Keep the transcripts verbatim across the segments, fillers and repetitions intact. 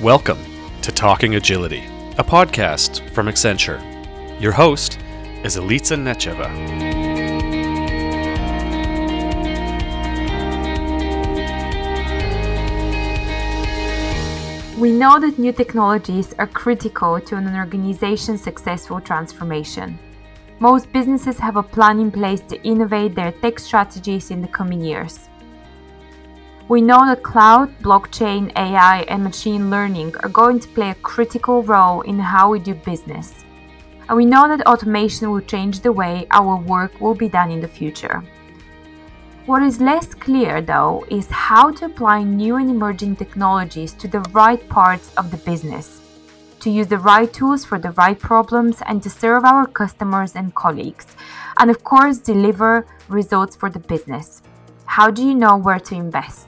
Welcome to Talking Agility, a podcast from Accenture. Your host is Elitsa Necheva. We know that new technologies are critical to an organization's successful transformation. Most businesses have a plan in place to innovate their tech strategies in the coming years. We know that cloud, blockchain, A I, and machine learning are going to play a critical role in how we do business. And we know that automation will change the way our work will be done in the future. What is less clear, though, is how to apply new and emerging technologies to the right parts of the business, to use the right tools for the right problems, and to serve our customers and colleagues, and of course, deliver results for the business. How do you know where to invest?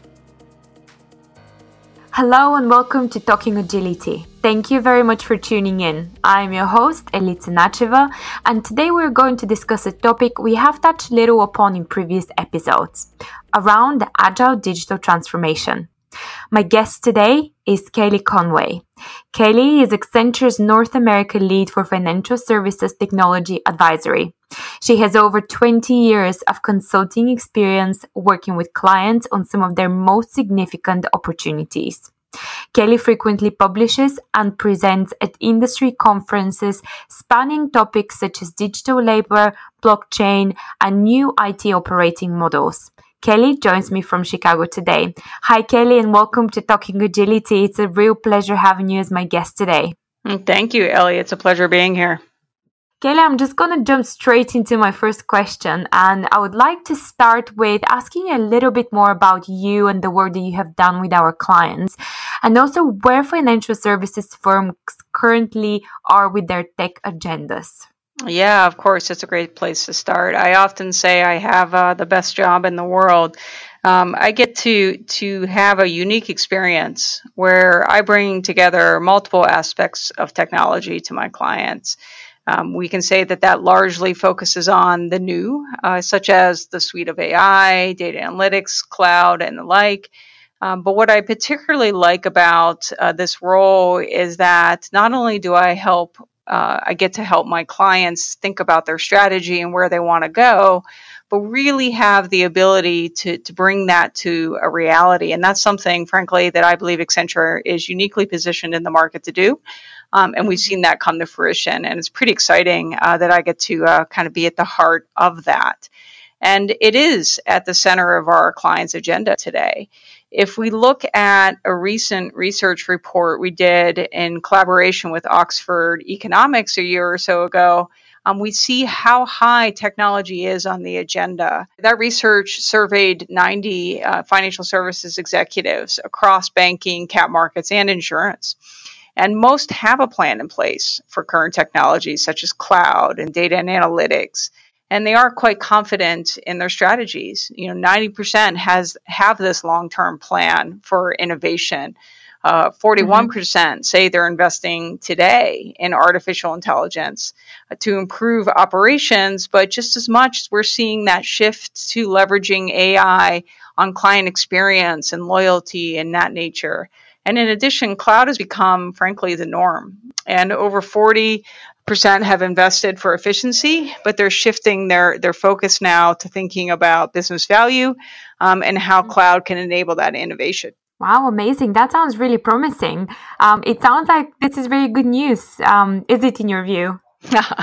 Hello and welcome to Talking Agility. Thank you very much for tuning in. I'm your host, Elitsa Necheva, and today we're going to discuss a topic we have touched little upon in previous episodes, around the agile digital transformation. My guest today is Kaylee Conway. Kaylee is Accenture's North America lead for financial services technology advisory. She has over twenty years of consulting experience working with clients on some of their most significant opportunities. Kaylee frequently publishes and presents at industry conferences spanning topics such as digital labor, blockchain, and new I T operating models. Kaylee joins me from Chicago today. Hi, Kaylee, and welcome to Talking Agility. It's a real pleasure having you as my guest today. Thank you, Ellie. It's a pleasure being here. Kaylee, I'm just going to jump straight into my first question, and I would like to start with asking you a little bit more about you and the work that you have done with our clients, and also where financial services firms currently are with their tech agendas. Yeah, of course. It's a great place to start. I often say I have uh, the best job in the world. Um, I get to to have a unique experience where I bring together multiple aspects of technology to my clients. Um, we can say that that largely focuses on the new, uh, such as the suite of A I, data analytics, cloud, and the like. Um, but what I particularly like about uh, this role is that not only do I help Uh, I get to help my clients think about their strategy and where they want to go, but really have the ability to, to bring that to a reality. And that's something, frankly, that I believe Accenture is uniquely positioned in the market to do. Um, and we've seen that come to fruition. And it's pretty exciting uh, that I get to uh, kind of be at the heart of that. And it is at the center of our clients' agenda today. If we look at a recent research report we did in collaboration with Oxford Economics a year or so ago, um, we see how high technology is on the agenda. That research surveyed ninety uh, financial services executives across banking, cap markets, and insurance. And most have a plan in place for current technologies such as cloud and data and analytics. And they are quite confident in their strategies. You know, ninety percent has have this long-term plan for innovation. Uh, forty-one percent mm-hmm. say they're investing today in artificial intelligence uh, to improve operations, but just as much we're seeing that shift to leveraging A I on client experience and loyalty and that nature. And in addition, cloud has become, frankly, the norm. And over forty percent have invested for efficiency, but they're shifting their, their focus now to thinking about business value um, and how cloud can enable that innovation. Wow, amazing. That sounds really promising. Um, it sounds like this is very good news. Um, is it in your view? uh,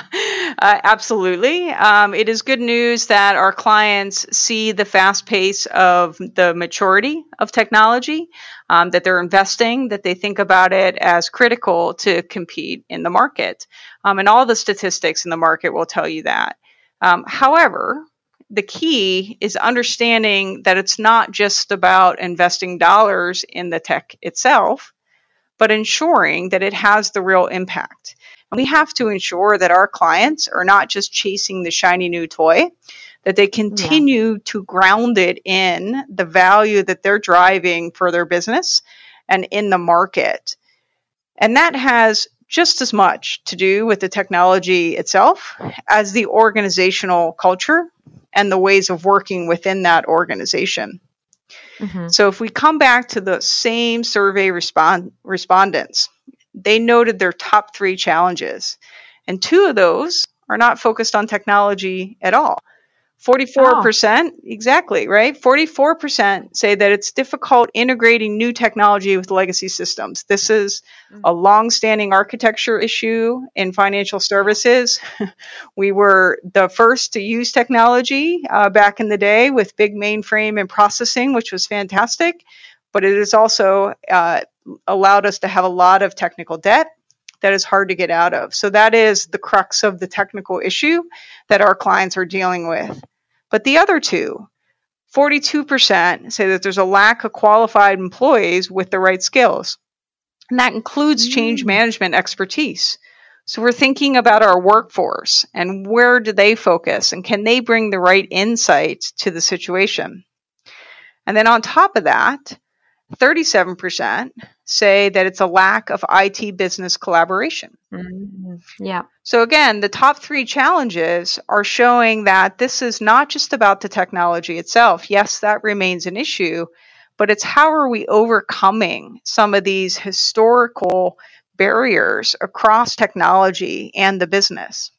absolutely. Um, it is good news that our clients see the fast pace of the maturity of technology, um, that they're investing, that they think about it as critical to compete in the market. Um, and all the statistics in the market will tell you that. Um, however, the key is understanding that it's not just about investing dollars in the tech itself, but ensuring that it has the real impact. We have to ensure that our clients are not just chasing the shiny new toy, that they continue yeah. to ground it in the value that they're driving for their business and in the market. And that has just as much to do with the technology itself as the organizational culture and the ways of working within that organization. Mm-hmm. So if we come back to the same survey respond, respondents, they noted their top three challenges. And two of those are not focused on technology at all. forty-four percent, oh. Exactly, right? forty-four percent say that it's difficult integrating new technology with legacy systems. This is a long-standing architecture issue in financial services. We were the first to use technology uh, back in the day with big mainframe and processing, which was fantastic, but it has also uh, allowed us to have a lot of technical debt that is hard to get out of. So that is the crux of the technical issue that our clients are dealing with. But the other two, forty-two percent say that there's a lack of qualified employees with the right skills. And that includes change management expertise. So we're thinking about our workforce and where do they focus and can they bring the right insights to the situation? And then on top of that, thirty-seven percent say that it's a lack of I T business collaboration. Mm-hmm. Yeah. So again, the top three challenges are showing that this is not just about the technology itself. Yes, that remains an issue, but it's how are we overcoming some of these historical barriers across technology and the business.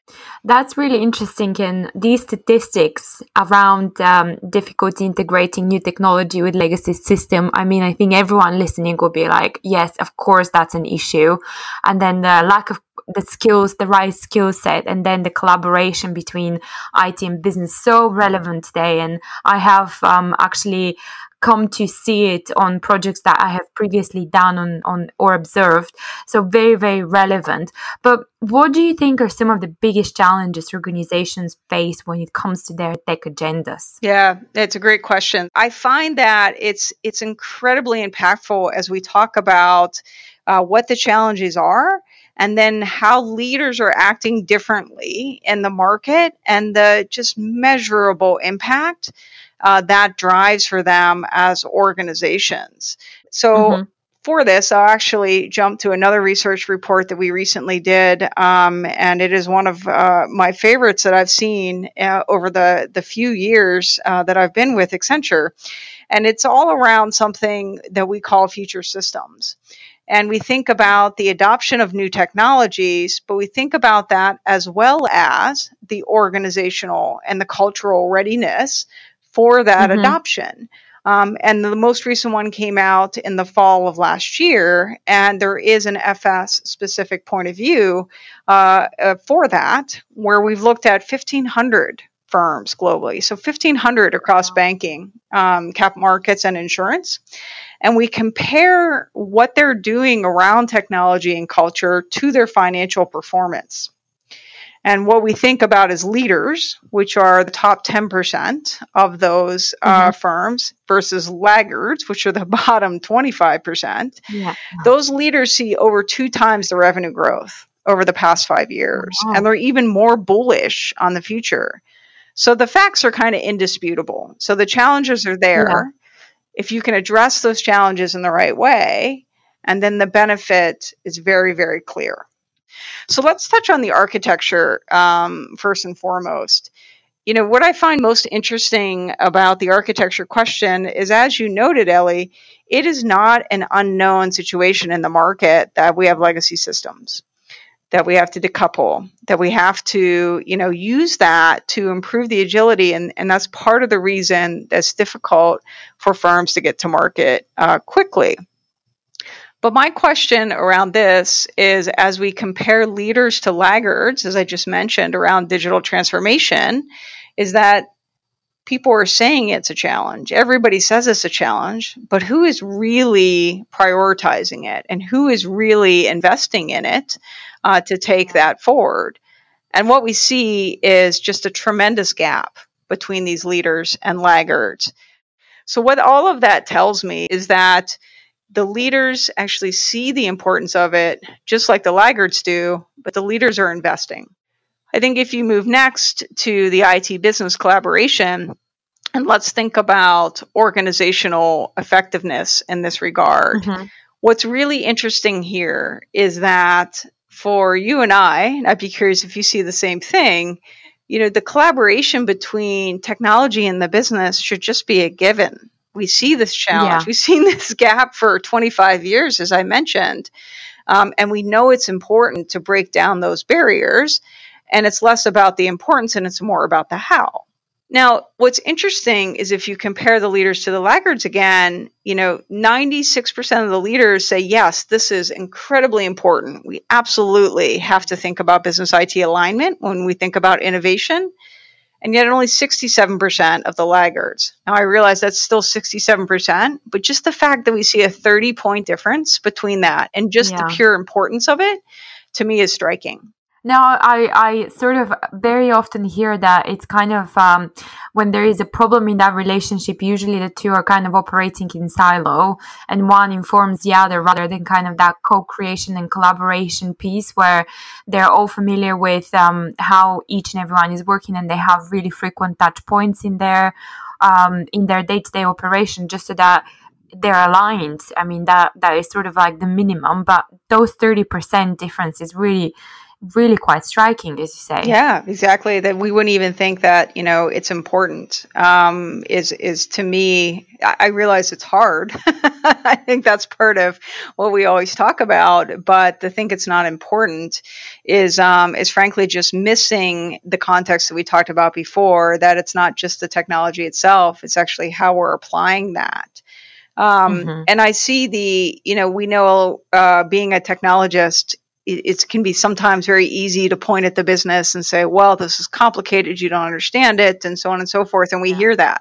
That's really interesting. And these statistics around um, difficulty integrating new technology with legacy system, I mean, I think everyone listening will be like, yes, of course, that's an issue. And then the lack of the skills, the right skill set, and then the collaboration between I T and business, so relevant today. And I have um, actually come to see it on projects that I have previously done on, on or observed. So very, very relevant. But what do you think are some of the biggest challenges organizations face when it comes to their tech agendas? Yeah, it's a great question. I find that it's it's incredibly impactful as we talk about uh, what the challenges are and then how leaders are acting differently in the market and the just measurable impact Uh, that drives for them as organizations. So mm-hmm. for this, I'll actually jump to another research report that we recently did, um, and it is one of uh, my favorites that I've seen uh, over the, the few years uh, that I've been with Accenture. And it's all around something that we call future systems. And we think about the adoption of new technologies, but we think about that as well as the organizational and the cultural readiness for that mm-hmm. adoption. Um, and the most recent one came out in the fall of last year, and there is an F S specific point of view uh, uh, for that, where we've looked at fifteen hundred firms globally. So fifteen hundred across banking, um, cap markets, and insurance. And we compare what they're doing around technology and culture to their financial performance. And what we think about as leaders, which are the top ten percent of those uh, mm-hmm. firms versus laggards, which are the bottom twenty-five percent, yeah. Those leaders see over two times the revenue growth over the past five years. Wow. And they're even more bullish on the future. So the facts are kind of indisputable. So the challenges are there. Yeah. If you can address those challenges in the right way, and then the benefit is very, very clear. So let's touch on the architecture um, first and foremost. You know, what I find most interesting about the architecture question is, as you noted, Ellie, it is not an unknown situation in the market that we have legacy systems, that we have to decouple, that we have to, you know, use that to improve the agility. And, and that's part of the reason that's difficult for firms to get to market uh, quickly. But my question around this is, as we compare leaders to laggards, as I just mentioned, around digital transformation, is that people are saying it's a challenge. Everybody says it's a challenge, but who is really prioritizing it and who is really investing in it uh, to take that forward? And what we see is just a tremendous gap between these leaders and laggards. So what all of that tells me is that the leaders actually see the importance of it, just like the laggards do, but the leaders are investing. I think if you move next to the I T business collaboration, and let's think about organizational effectiveness in this regard, mm-hmm. what's really interesting here is that for you and I, and I'd be curious if you see the same thing, you know, the collaboration between technology and the business should just be a given. we see this challenge. Yeah. We've seen this gap for twenty-five years, as I mentioned. Um, and we know it's important to break down those barriers. And it's less about the importance and it's more about the how. Now, what's interesting is if you compare the leaders to the laggards again, you know, ninety-six percent of the leaders say, yes, this is incredibly important. We absolutely have to think about business I T alignment when we think about innovation. And yet only sixty-seven percent of the laggards. Now, I realize that's still sixty-seven percent, but just the fact that we see a thirty-point difference between that and just Yeah. the pure importance of it, to me, is striking. Now, I, I sort of very often hear that it's kind of um, when there is a problem in that relationship, usually the two are kind of operating in silo and one informs the other rather than kind of that co-creation and collaboration piece where they're all familiar with um, how each and everyone is working and they have really frequent touch points in their, um, in their day-to-day operation just so that they're aligned. I mean, that that is sort of like the minimum, but those thirty percent difference is really really quite striking, as you say. Yeah, exactly. That we wouldn't even think that, you know, it's important um, is, is to me, I realize it's hard. I think that's part of what we always talk about, but to think it's not important is, um, is frankly just missing the context that we talked about before, that it's not just the technology itself, it's actually how we're applying that. Um, mm-hmm. And I see the, you know, we know uh, being a technologist, it can be sometimes very easy to point at the business and say, well, this is complicated, you don't understand it, and so on and so forth. And we yeah. hear that.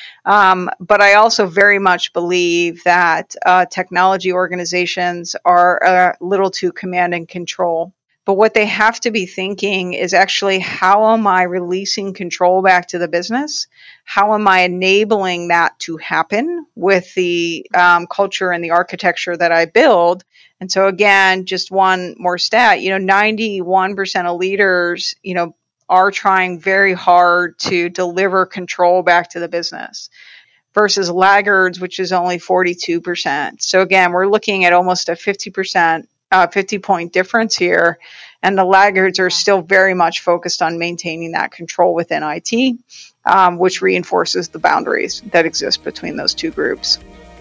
Um, but I also very much believe that uh, technology organizations are a little too command and control. But what they have to be thinking is actually, how am I releasing control back to the business? How am I enabling that to happen with the um, culture and the architecture that I build? And so again, just one more stat, you know, ninety-one percent of leaders, you know, are trying very hard to deliver control back to the business versus laggards, which is only forty-two percent. So again, we're looking at almost a fifty percent, uh, fifty point difference here. And the laggards are still very much focused on maintaining that control within I T, um, which reinforces the boundaries that exist between those two groups.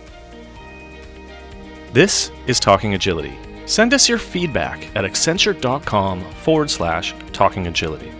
This is Talking Agility. Send us your feedback at accenture.com forward slash talking agility.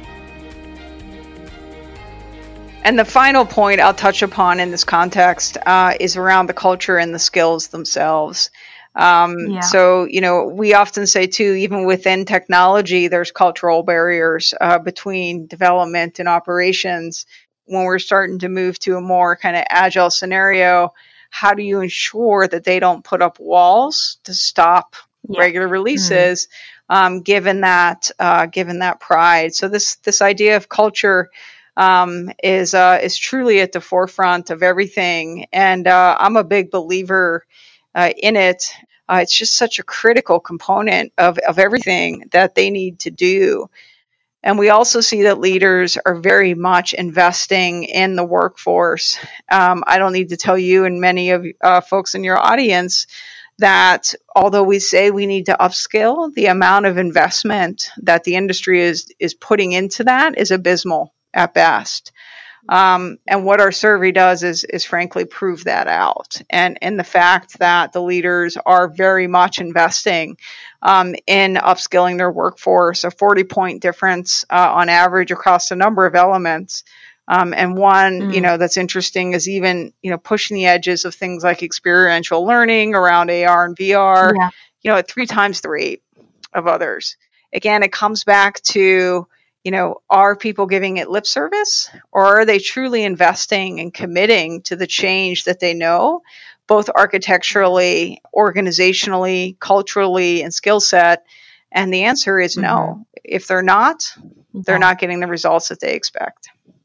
And the final point I'll touch upon in this context uh, is around the culture and the skills themselves. Um, yeah. So, you know, we often say too, even within technology, there's cultural barriers uh, between development and operations. When we're starting to move to a more kind of agile scenario, how do you ensure that they don't put up walls to stop yeah. regular releases, mm-hmm. um, given that uh, given that pride? So this this idea of culture um, is uh, is truly at the forefront of everything, and uh, I'm a big believer uh, in it. Uh, it's just such a critical component of of everything that they need to do. And we also see that leaders are very much investing in the workforce. Um, I don't need to tell you and many of uh, folks in your audience that although we say we need to upskill, the amount of investment that the industry is is putting into that is abysmal at best. Um, and what our survey does is, is frankly prove that out. And, and the fact that the leaders are very much investing um, in upskilling their workforce, a forty point difference uh, on average across a number of elements. Um, and one, mm. you know, that's interesting is even, you know, pushing the edges of things like experiential learning around A R and V R, yeah. you know, at three times the rate of others. Again, it comes back to, you know, are people giving it lip service, or are they truly investing and committing to the change that they know, both architecturally, organizationally, culturally, and skill set? And the answer is mm-hmm. no. If they're not, they're yeah. not getting the results that they expect.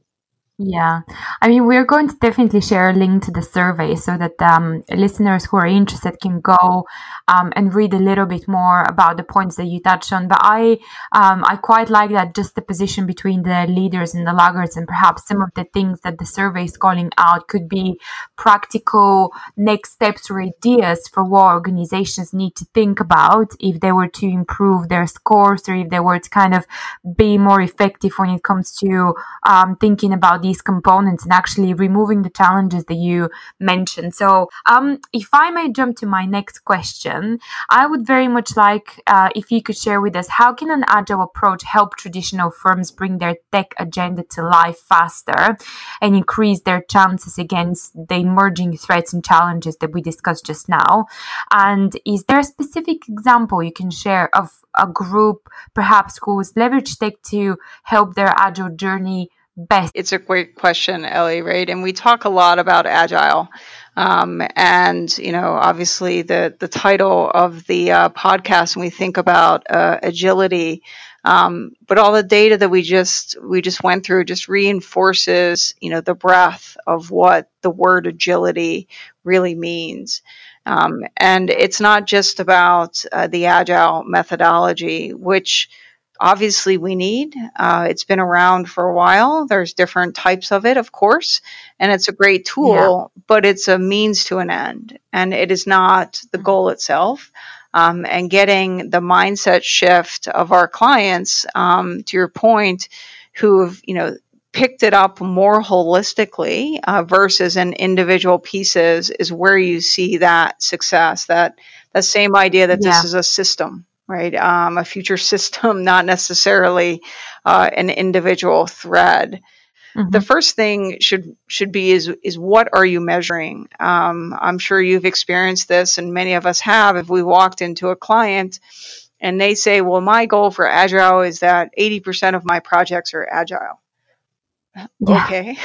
Yeah, I mean, we're going to definitely share a link to the survey so that um, listeners who are interested can go um, and read a little bit more about the points that you touched on. But I um, I quite like that, just the position between the leaders and the laggards, and perhaps some of the things that the survey is calling out could be practical next steps or ideas for what organizations need to think about if they were to improve their scores, or if they were to kind of be more effective when it comes to um, thinking about these components and actually removing the challenges that you mentioned. So um, if I may jump to my next question, I would very much like uh, if you could share with us, how can an agile approach help traditional firms bring their tech agenda to life faster and increase their chances against the emerging threats and challenges that we discussed just now? And is there a specific example you can share of a group perhaps who's leveraged tech to help their agile journey best? It's a great question, Ellie, right? And we talk a lot about agile. Um, and, you know, obviously the, the title of the uh, podcast, when we think about uh, agility, um, but all the data that we just we just went through just reinforces, you know, the breadth of what the word agility really means. Um, and it's not just about uh, the agile methodology, which obviously we need. Uh, it's been around for a while. There's different types of it, of course, and it's a great tool, yeah. but it's a means to an end, and it is not the goal itself. Um, and getting the mindset shift of our clients, um, to your point, who have, you know, picked it up more holistically uh, versus in individual pieces is where you see that success, that, that same idea that yeah. this is a system. Right, um, a future system, not necessarily uh, an individual thread. Mm-hmm. The first thing should should be is is what are you measuring? Um, I'm sure you've experienced this, and many of us have. If we walked into a client and they say, "Well, my goal for Agile is that eighty percent of my projects are Agile." Yeah. Okay.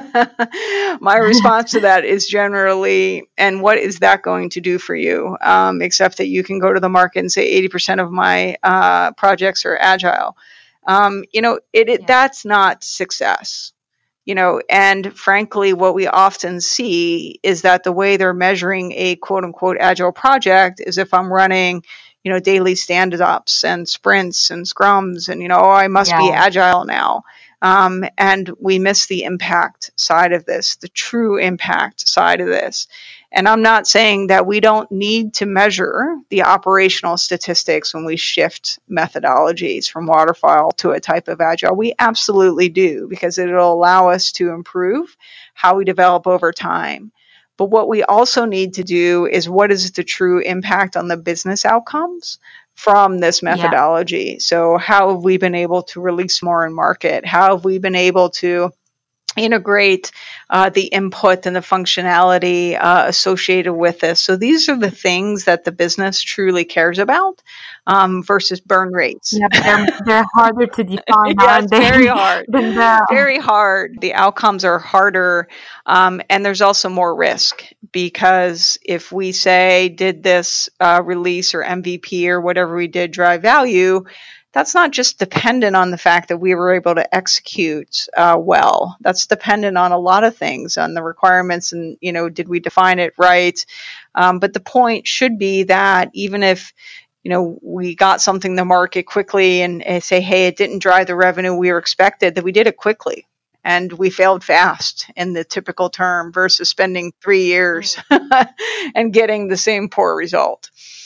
My response to that is generally, and what is that going to do for you? Um, except that you can go to the market and say eighty percent of my uh, projects are agile. Um, you know, it, it yeah. that's not success. You know, and frankly, what we often see is that the way they're measuring a quote unquote agile project is if I'm running, you know, daily stand-ups and sprints and scrums and, you know, oh, I must yeah. be agile now. Um, and we miss the impact side of this, the true impact side of this. And I'm not saying that we don't need to measure the operational statistics when we shift methodologies from waterfall to a type of agile. We absolutely do, because it'll allow us to improve how we develop over time. But what we also need to do is, what is the true impact on the business outcomes from this methodology? Yeah. So how have we been able to release more in market? How have we been able to integrate uh, the input and the functionality uh, associated with this? So these are the things that the business truly cares about, um, versus burn rates. Yeah, they're, they're harder to define. Yeah, it's very hard. The- very hard. The outcomes are harder, um, and there's also more risk, because if we say, did this uh, release or M V P or whatever we did drive value, that's not just dependent on the fact that we were able to execute uh, well. That's dependent on a lot of things, on the requirements and, you know, did we define it right? Um, but the point should be that even if, you know, we got something to market quickly and, and say, hey, it didn't drive the revenue we were expected, that we did it quickly. And we failed fast in the typical term versus spending three years and getting the same poor result.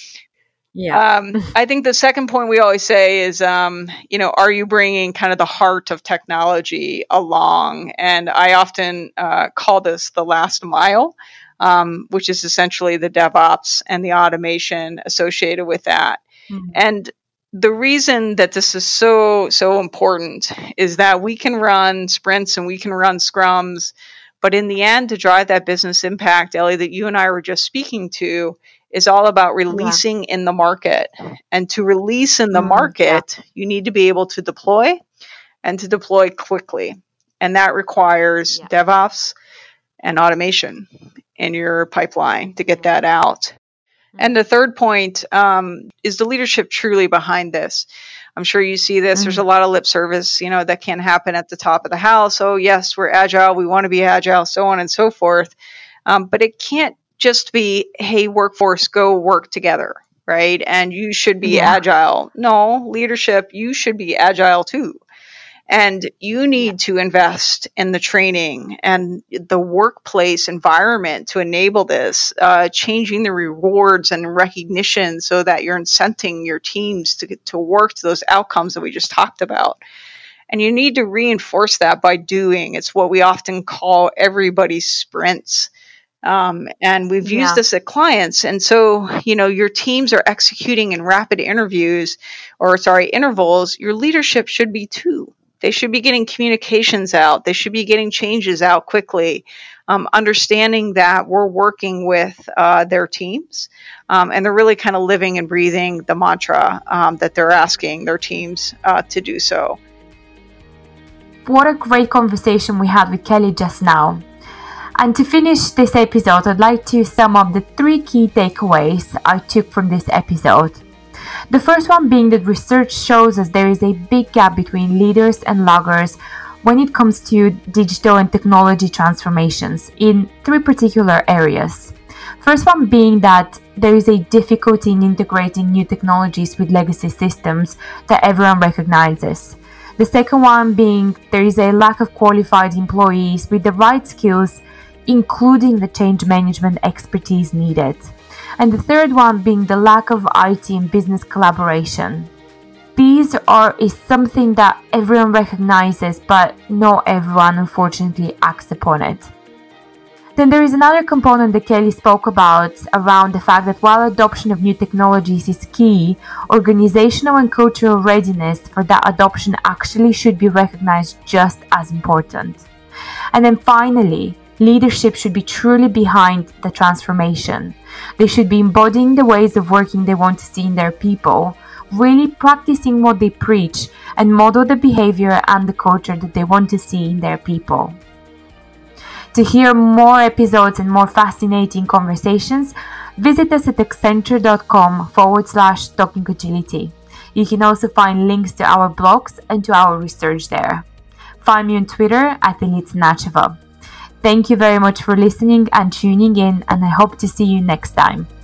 Yeah. Um, I think the second point we always say is, um, you know, are you bringing kind of the heart of technology along? And I often uh, call this the last mile, um, which is essentially the DevOps and the automation associated with that. Mm-hmm. And the reason that this is so, so important is that we can run sprints and we can run scrums, but in the end, to drive that business impact, Ellie, that you and I were just speaking to, is all about releasing yeah. in the market. And to release in the mm, market, yeah. you need to be able to deploy and to deploy quickly. And that requires yeah. DevOps and automation in your pipeline to get that out. And the third point um, is the leadership truly behind this. I'm sure you see this. Mm-hmm. There's a lot of lip service, you know, that can happen at the top of the house. Oh, yes, we're agile. We want to be agile, so on and so forth. Um, but it can't just be, hey, workforce, go work together, right? And you should be yeah. agile. No, leadership, you should be agile too. And you need to invest in the training and the workplace environment to enable this, uh, changing the rewards and recognition so that you're incenting your teams to to work to those outcomes that we just talked about. And you need to reinforce that by doing. It's what we often call everybody's sprints. Um, and we've used Yeah. this at clients. And so, you know, your teams are executing in rapid interviews or, sorry, intervals. Your leadership should be too. They should be getting communications out. They should be getting changes out quickly, um, understanding that we're working with uh, their teams. Um, and they're really kind of living and breathing the mantra um, that they're asking their teams uh, to do so. What a great conversation we had with Kelly just now. And to finish this episode, I'd like to sum up the three key takeaways I took from this episode. The first one being that research shows us there is a big gap between leaders and loggers when it comes to digital and technology transformations in three particular areas. First one being that there is a difficulty in integrating new technologies with legacy systems that everyone recognizes. The second one being there is a lack of qualified employees with the right skills, including the change management expertise needed. And the third one being the lack of I T and business collaboration. These are is something that everyone recognizes, but not everyone unfortunately acts upon it. Then there is another component that Kelly spoke about around the fact that while adoption of new technologies is key, organizational and cultural readiness for that adoption actually should be recognized just as important. And then finally, leadership should be truly behind the transformation. They should be embodying the ways of working they want to see in their people, really practicing what they preach, and model the behavior and the culture that they want to see in their people. To hear more episodes and more fascinating conversations, visit us at accenture.com forward slash talking agility. You can also find links to our blogs and to our research there. Find me on Twitter at Elitsa Nacheva. Thank you very much for listening and tuning in, and I hope to see you next time.